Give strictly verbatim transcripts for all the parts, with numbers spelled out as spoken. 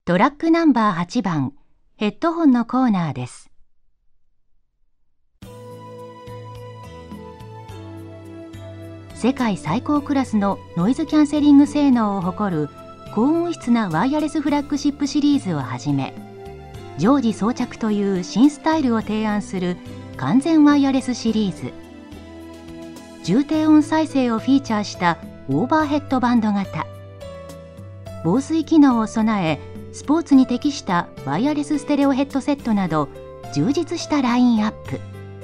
トラックナンバーはちばん、ヘッドホンのコーナーです。世界最高クラスのノイズキャンセリング性能を誇る高音質なワイヤレスフラッグシップシリーズをはじめ、常時装着という新スタイルを提案する完全ワイヤレスシリーズ、重低音再生をフィーチャーしたオーバーヘッドバンド型、防水機能を備えスポーツに適したワイヤレスステレオヘッドセットなど充実したラインアップ。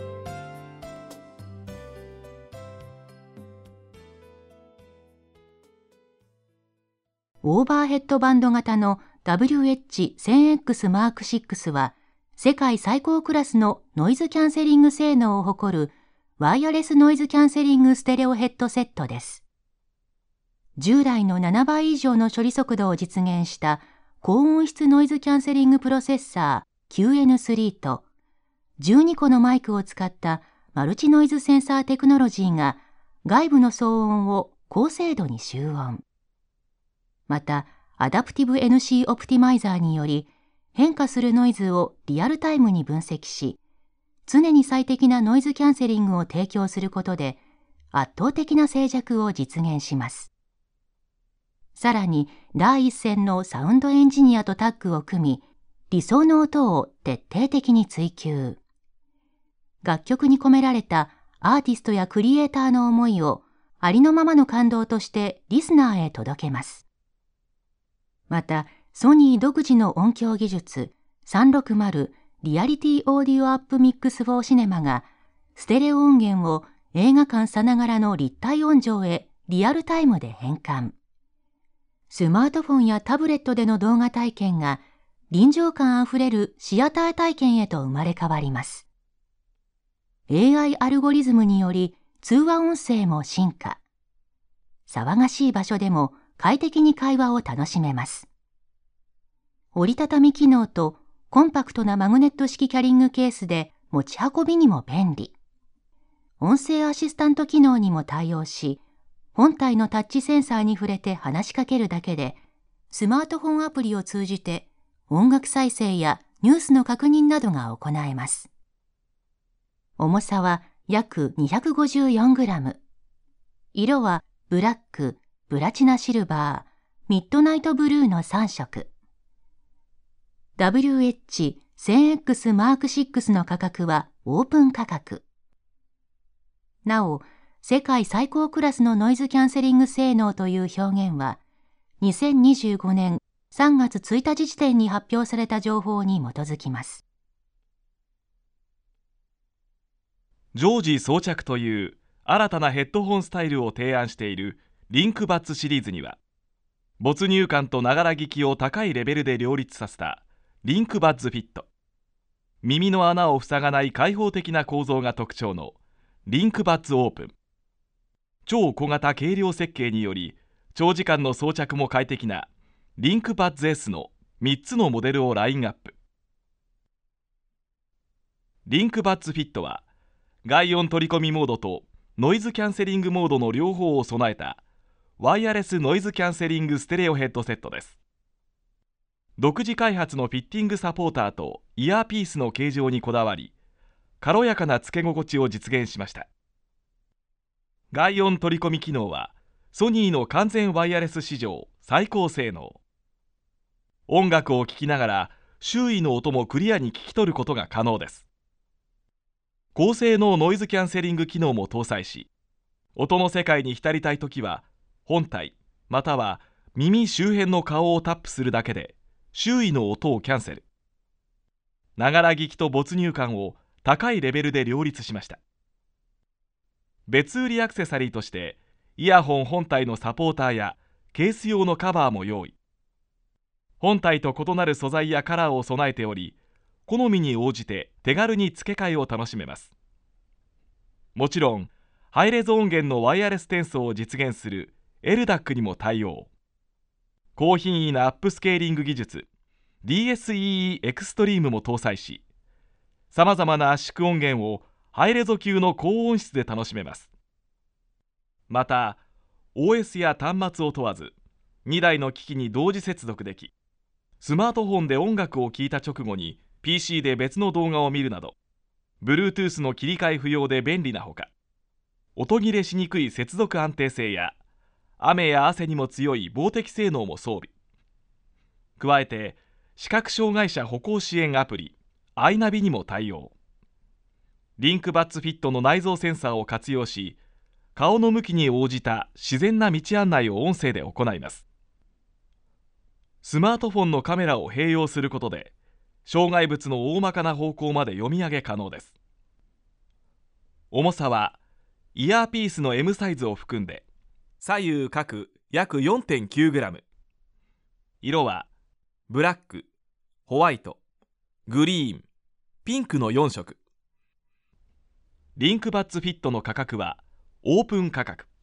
オーバーヘッドバンド型の ダブリューエイチせんエックス マークシックス は世界最高クラスのノイズキャンセリング性能を誇るワイヤレスノイズキャンセリングステレオヘッドセットです。従来のななばい以上の処理速度を実現した高音質ノイズキャンセリングプロセッサー キューエヌスリー とじゅうにこのマイクを使ったマルチノイズセンサーテクノロジーが外部の騒音を高精度に集音。また、アダプティブ エヌシー オプティマイザーにより変化するノイズをリアルタイムに分析し、常に最適なノイズキャンセリングを提供することで圧倒的な静寂を実現します。さらに、第一線のサウンドエンジニアとタッグを組み、理想の音を徹底的に追求。楽曲に込められたアーティストやクリエイターの思いをありのままの感動としてリスナーへ届けます。また、ソニー独自の音響技術さんびゃくろくじゅうリアリティオーディオアップミックスフォーシネマがステレオ音源を映画館さながらの立体音場へリアルタイムで変換。スマートフォンやタブレットでの動画体験が臨場感あふれるシアター体験へと生まれ変わります。エーアイ アルゴリズムにより通話音声も進化。騒がしい場所でも快適に会話を楽しめます。折りたたみ機能とコンパクトなマグネット式キャリングケースで持ち運びにも便利。音声アシスタント機能にも対応し、本体のタッチセンサーに触れて話しかけるだけで、スマートフォンアプリを通じて音楽再生やニュースの確認などが行えます。重さは約 にひゃくごじゅうよんグラム。色はブラック、プラチナシルバー、ミッドナイトブルーのさん色。ダブリューエイチせんエックス マークシックスの価格はオープン価格。なお、世界最高クラスのノイズキャンセリング性能という表現は、にせんにじゅうごねんさんがつついたち時点に発表された情報に基づきます。 常時装着という新たなヘッドホンスタイルを提案しているリンクバッツシリーズには、没入感とながら聞きを高いレベルで両立させたリンクバッズフィット、耳の穴を塞がない開放的な構造が特徴のリンクバッズオープン、超小型軽量設計により長時間の装着も快適なリンクバッズ S のみっつのモデルをラインアップ。リンクバッズフィットは外音取り込みモードとノイズキャンセリングモードの両方を備えたワイヤレスノイズキャンセリングステレオヘッドセットです。独自開発のフィッティングサポーターとイヤーピースの形状にこだわり、軽やかなつけ心地を実現しました。外音取り込み機能はソニーの完全ワイヤレス史上最高性能。音楽を聴きながら周囲の音もクリアに聞き取ることが可能です。高性能ノイズキャンセリング機能も搭載し、音の世界に浸りたいときは本体または耳周辺の顔をタップするだけで周囲の音をキャンセル。ながら聞きと没入感を高いレベルで両立しました。別売りアクセサリーとしてイヤホン本体のサポーターやケース用のカバーも用意。本体と異なる素材やカラーを備えており、好みに応じて手軽に付け替えを楽しめます。もちろんハイレゾ音源のワイヤレス転送を実現する エルダック にも対応。高品位なアップスケーリング技術 ディーエスイーイー エクストリームも搭載し、さまざまな圧縮音源をハイレゾ級の高音質で楽しめます。また オーエス や端末を問わずにだいの機器に同時接続でき、 スマートフォンで音楽を聴いた直後に ピーシー で別の動画を見るなど Bluetooth の切り替え不要で便利なほか、音切れしにくい接続安定性や雨や汗にも強い防滴性能も装備。加えて視覚障害者歩行支援アプリアイナビにも対応。リンクバッツフィットの内蔵センサーを活用し、顔の向きに応じた自然な道案内を音声で行います。スマートフォンのカメラを併用することで障害物の大まかな方向まで読み上げ可能です。重さはイヤーピースの エム サイズを含んで左右各約 よんてんきゅうグラム。 色はブラック、ホワイト、グリーン、ピンクのよん色。リンクバッツフィットの価格はオープン価格。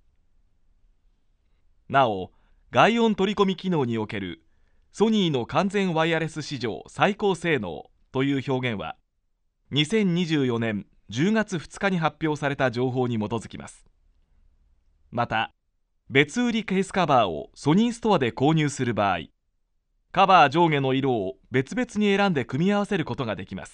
なお、外音取り込み機能におけるソニーの完全ワイヤレス史上最高性能という表現はにせんにじゅうよねんじゅうがつふつかに発表された情報に基づきます。また、別売りケースカバーをソニーストアで購入する場合、カバー上下の色を別々に選んで組み合わせることができます。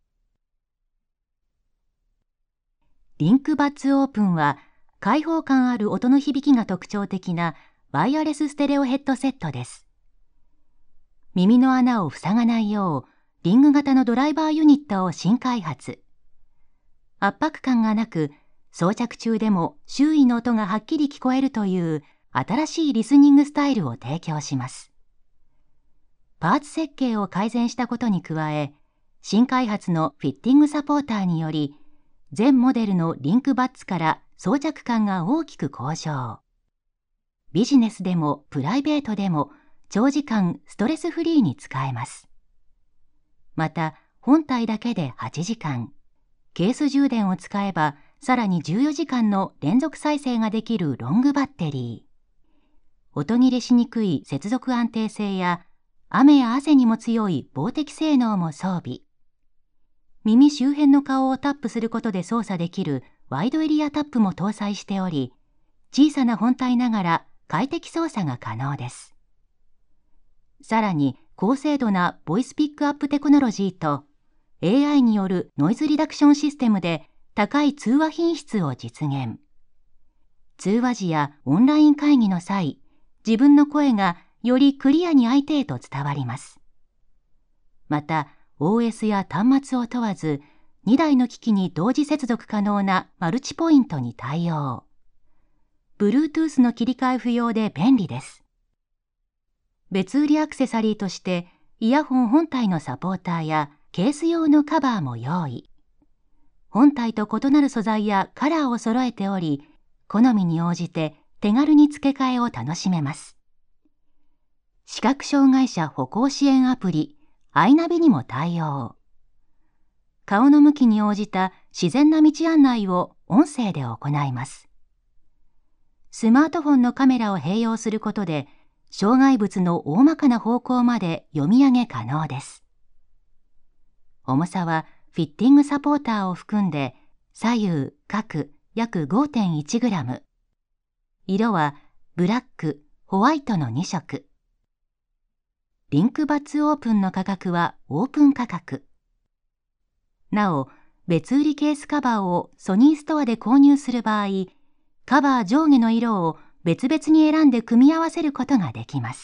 リンクバッツオープンは開放感ある音の響きが特徴的なワイヤレスステレオヘッドセットです。耳の穴を塞がないようリング型のドライバーユニットを新開発。圧迫感がなく、装着中でも周囲の音がはっきり聞こえるという新しいリスニングスタイルを提供します。パーツ設計を改善したことに加え、新開発のフィッティングサポーターにより、全モデルのリンクバッツから装着感が大きく向上。ビジネスでもプライベートでも長時間ストレスフリーに使えます。また、本体だけではちじかん、ケース充電を使えばさらにじゅうよじかんの連続再生ができるロングバッテリー。音切れしにくい接続安定性や雨や汗にも強い防滴性能も装備。耳周辺の顔をタップすることで操作できるワイドエリアタップも搭載しており、小さな本体ながら快適操作が可能です。さらに高精度なボイスピックアップテクノロジーと エーアイ によるノイズリダクションシステムで高い通話品質を実現。通話時やオンライン会議の際、自分の声がよりクリアに相手へと伝わります。また、オーエス や端末を問わず、にだいの機器に同時接続可能なマルチポイントに対応。Bluetooth の切り替え不要で便利です。別売りアクセサリーとして、イヤホン本体のサポーターやケース用のカバーも用意。本体と異なる素材やカラーを揃えており、好みに応じて手軽に付け替えを楽しめます。視覚障害者歩行支援アプリアイナビにも対応。顔の向きに応じた自然な道案内を音声で行います。スマートフォンのカメラを併用することで、障害物の大まかな方向まで読み上げ可能です。重さはフィッティングサポーターを含んで左右各約 ごてんいちグラム。色はブラック、ホワイトのに色。リンクバッツオープンの価格はオープン価格。なお、別売りケースカバーをソニーストアで購入する場合、カバー上下の色を別々に選んで組み合わせることができます。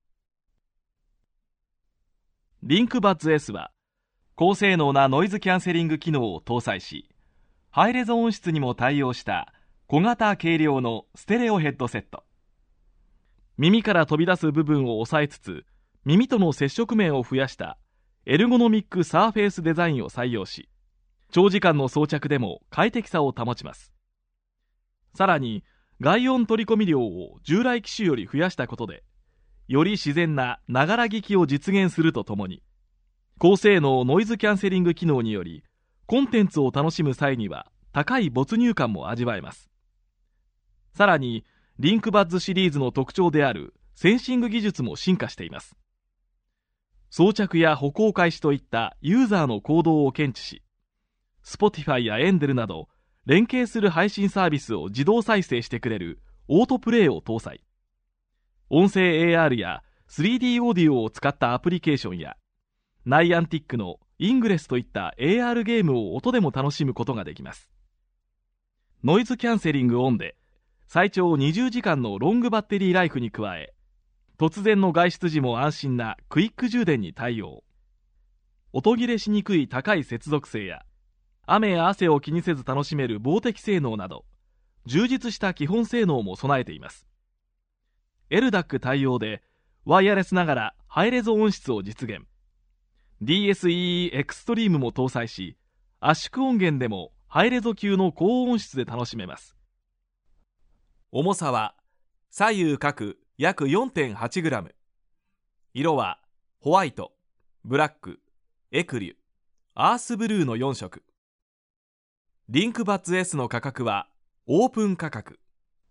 リンクバッツ S は高性能なノイズキャンセリング機能を搭載し、ハイレゾ音質にも対応した小型軽量のステレオヘッドセット。耳から飛び出す部分を抑えつつ、耳との接触面を増やしたエルゴノミックサーフェイスデザインを採用し、長時間の装着でも快適さを保ちます。さらに外音取り込み量を従来機種より増やしたことで、より自然なながら聞きを実現するとともに、高性能ノイズキャンセリング機能によりコンテンツを楽しむ際には高い没入感も味わえます。さらにリンクバッズシリーズの特徴であるセンシング技術も進化しています。装着や歩行開始といったユーザーの行動を検知し、 Spotify や エンデル など連携する配信サービスを自動再生してくれるオートプレイを搭載。音声 エーアール やスリーディー オーディオを使ったアプリケーションやナイアンティックのイングレスといった エーアール ゲームを音でも楽しむことができます。ノイズキャンセリングオンで最長にじゅうじかんのロングバッテリーライフに加え、突然の外出時も安心なクイック充電に対応。音切れしにくい高い接続性や雨や汗を気にせず楽しめる防滴性能など充実した基本性能も備えています。 エルダック 対応でワイヤレスながらハイレゾ音質を実現。 ディーエスイーイー エクストリームも搭載し、圧縮音源でもハイレゾ級の高音質で楽しめます。重さは左右各約 よんてんはちグラム。 色はホワイト、ブラック、エクリュ、アースブルーのよん色。リンクバッツ S の価格はオープン価格。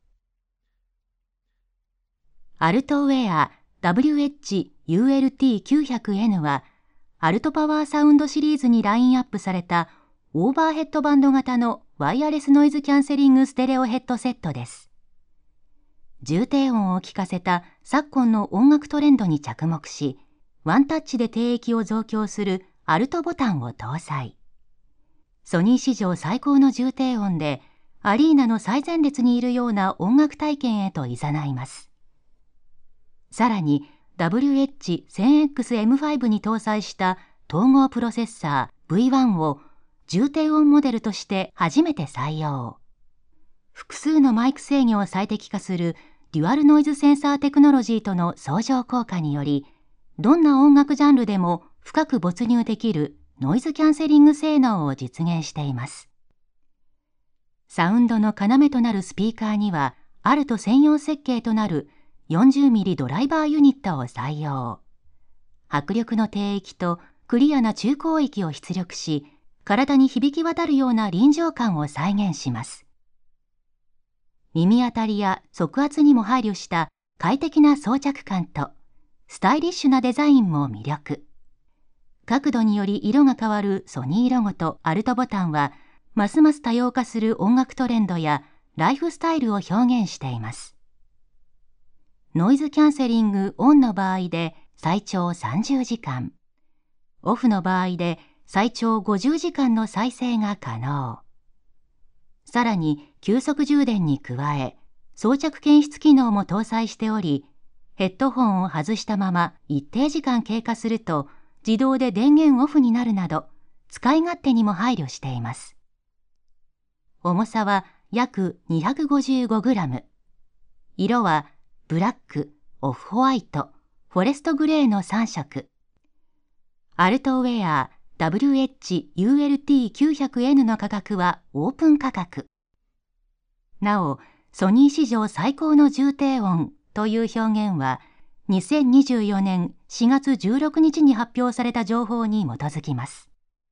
アルトウェア ダブリューエイチユーエルティーきゅうひゃくエヌ はアルトパワーサウンドシリーズにラインアップされたオーバーヘッドバンド型のワイヤレスノイズキャンセリングステレオヘッドセットです。重低音を聞かせた昨今の音楽トレンドに着目し、ワンタッチで低域を増強するアルトボタンを搭載。ソニー史上最高の重低音でアリーナの最前列にいるような音楽体験へと誘います。さらに ダブリューエイチせんエックスエムファイブ に搭載した統合プロセッサー ブイワン を重低音モデルとして初めて採用。複数のマイク制御を最適化するデュアルノイズセンサーテクノロジーとの相乗効果により、どんな音楽ジャンルでも深く没入できるノイズキャンセリング性能を実現しています。サウンドの要となるスピーカーには、アルト専用設計となる よんじゅうミリ ドライバーユニットを採用。迫力の低域とクリアな中高域を出力し、体に響き渡るような臨場感を再現します。耳当たりや側圧にも配慮した快適な装着感とスタイリッシュなデザインも魅力。角度により色が変わるソニーロゴとアルトボタンは、ますます多様化する音楽トレンドやライフスタイルを表現しています。ノイズキャンセリングオンの場合で最長さんじゅうじかん、オフの場合で最長ごじゅうじかんの再生が可能。さらに急速充電に加え、装着検出機能も搭載しており、ヘッドホンを外したまま一定時間経過すると自動で電源オフになるなど、使い勝手にも配慮しています。重さは約 にひゃくごじゅうごグラム。色はブラック、オフホワイト、フォレストグレーのさん色。アルトウェア ダブリューエイチユーエルティーきゅうひゃくエヌ の価格はオープン価格。なお、ソニー史上最高の重低音という表現は、にせんにじゅうよねんしがつじゅうろくにちに発表された情報に基づきます。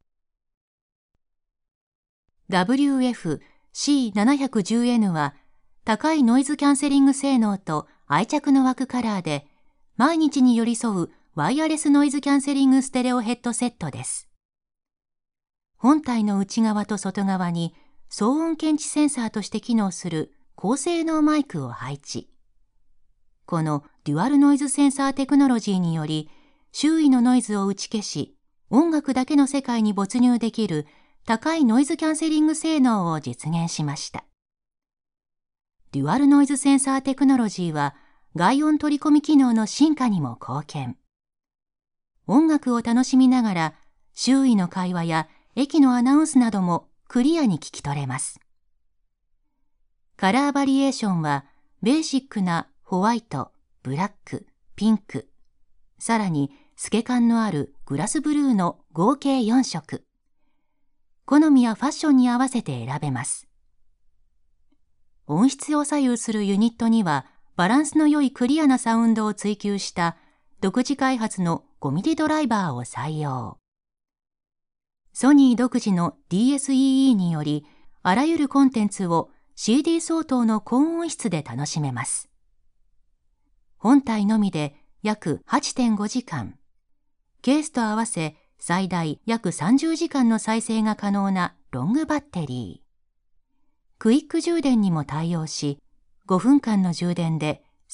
ダブリューエフシーななひゃくじゅうエヌ は、高いノイズキャンセリング性能と愛着の湧くカラーで、毎日に寄り添うワイヤレスノイズキャンセリングステレオヘッドセットです。本体の内側と外側に騒音検知センサーとして機能する高性能マイクを配置。このデュアルノイズセンサーテクノロジーにより、周囲のノイズを打ち消し、音楽だけの世界に没入できる高いノイズキャンセリング性能を実現しました。デュアルノイズセンサーテクノロジーは、外音取り込み機能の進化にも貢献。音楽を楽しみながら、周囲の会話や駅のアナウンスなどもクリアに聞き取れます。カラーバリエーションは、ベーシックなホワイト、ブラック、ピンク、さらに透け感のあるグラスブルーの合計よん色。好みやファッションに合わせて選べます。音質を左右するユニットには、バランスの良いクリアなサウンドを追求した独自開発のごミリドライバーを採用。ソニー独自の ディーエスイーイー により、あらゆるコンテンツを シーディー 相当の高音質で楽しめます。本体のみで約 はちてんごじかん、ケースと合わせ最大約さんじゅうじかんの再生が可能なロングバッテリー。クイック充電にも対応し、ごふんかんの充電で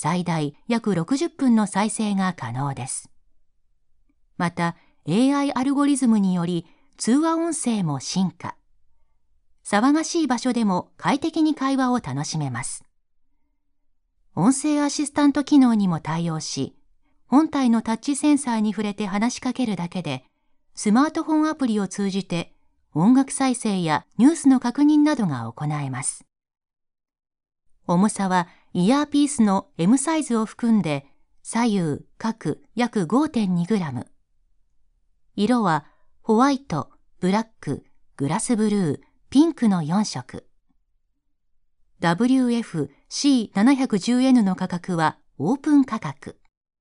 最大約ろくじゅっぷんの再生が可能です。また、エーアイ アルゴリズムにより通話音声も進化。騒がしい場所でも快適に会話を楽しめます。音声アシスタント機能にも対応し、本体のタッチセンサーに触れて話しかけるだけで、スマートフォンアプリを通じて音楽再生やニュースの確認などが行えます。重さはイヤーピースの エム サイズを含んで左右各約 ごてんにグラム。色はホワイト、ブラック、グラスブルー、ピンクのよん色。ダブリューエフシーなないちゼロエヌ の価格はオープン価格。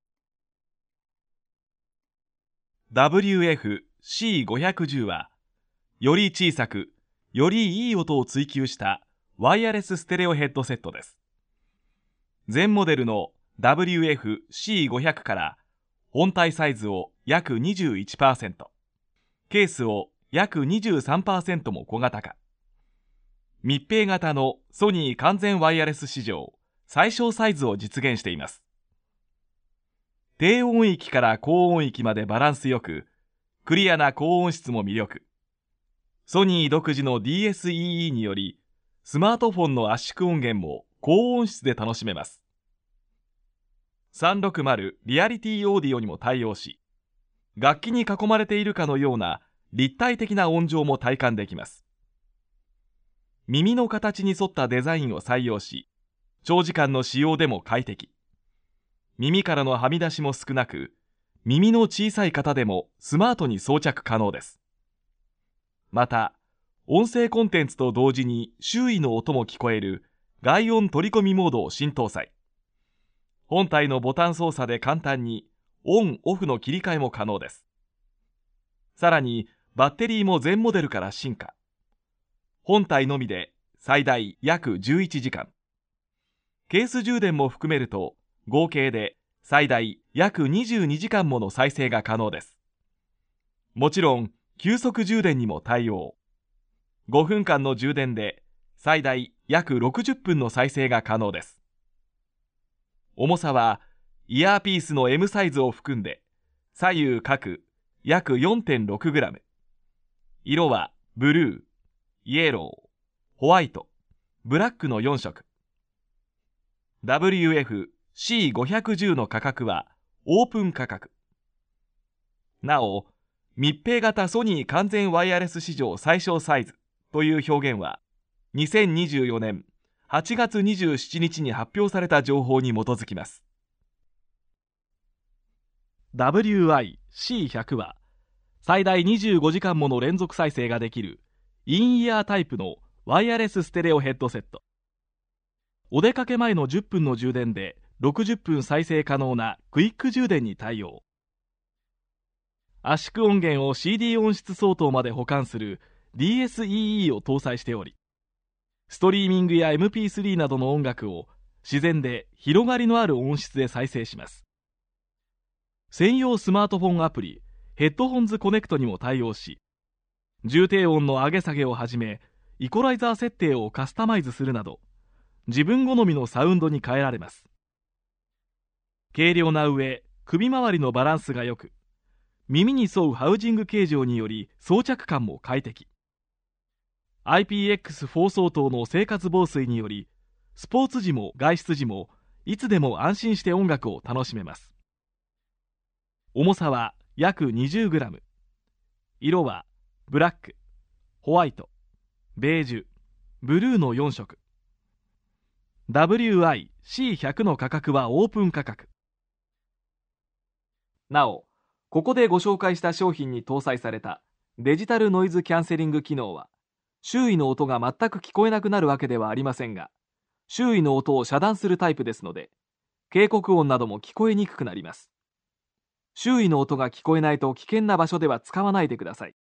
ダブリューエフシーごひゃくじゅう は、より小さく、よりいい音を追求したワイヤレスステレオヘッドセットです。前モデルの ダブリューエフシーごひゃく から本体サイズを約 にじゅういちパーセント、ケースを約 にじゅうさんパーセント も小型化。密閉型のソニー完全ワイヤレス史上最小サイズを実現しています。低音域から高音域までバランスよく、クリアな高音質も魅力。ソニー独自の ディーエスイーイー により、スマートフォンの圧縮音源も高音質で楽しめます。さんびゃくろくじゅうリアリティオーディオにも対応し、楽器に囲まれているかのような立体的な音場も体感できます。耳の形に沿ったデザインを採用し、長時間の使用でも快適。耳からのはみ出しも少なく、耳の小さい方でもスマートに装着可能です。また、音声コンテンツと同時に周囲の音も聞こえる外音取り込みモードを新搭載。本体のボタン操作で簡単にオン・オフの切り替えも可能です。さらに、バッテリーも前モデルから進化。本体のみで最大約じゅういちじかん。ケース充電も含めると、合計で最大約にじゅうにじかんもの再生が可能です。もちろん、急速充電にも対応。ごふんかんの充電で最大約ろくじゅっぷんの再生が可能です。重さはイヤーピースの エム サイズを含んで左右各約 よんてんろくグラム。色はブルー、イエロー、ホワイト、ブラックのよん色。ダブリューエフシーごひゃくじゅう の価格はオープン価格。なお、密閉型ソニー完全ワイヤレス史上最小サイズという表現はにせんにじゅうよねんはちがつにじゅうしちにちに発表された情報に基づきます。 ダブリューアイシーひゃく は最大にじゅうごじかんもの連続再生ができるインイヤータイプのワイヤレスステレオヘッドセット。お出かけ前のじゅっぷんの充電でろくじゅっぷん再生可能なクイック充電に対応。圧縮音源を シーディー 音質相当まで保管する ディーエスイーイー を搭載しており、ストリーミングや エムピースリー などの音楽を自然で広がりのある音質で再生します。専用スマートフォンアプリヘッドホンズコネクトにも対応し、重低音の上げ下げをはじめイコライザー設定をカスタマイズするなど、自分好みのサウンドに変えられます。軽量な上、首周りのバランスが良く、耳に沿うハウジング形状により装着感も快適。 アイピーエックスフォー 相当の生活防水により、スポーツ時も外出時もいつでも安心して音楽を楽しめます。重さは約 にじゅうグラム。 色はブラック、ホワイト、ベージュ、ブルーのよん色。 ダブリューアイシーひゃく の価格はオープン価格。なお、ここでご紹介した商品に搭載されたデジタルノイズキャンセリング機能は、周囲の音が全く聞こえなくなるわけではありませんが、周囲の音を遮断するタイプですので、警告音なども聞こえにくくなります。周囲の音が聞こえないと危険な場所では使わないでください。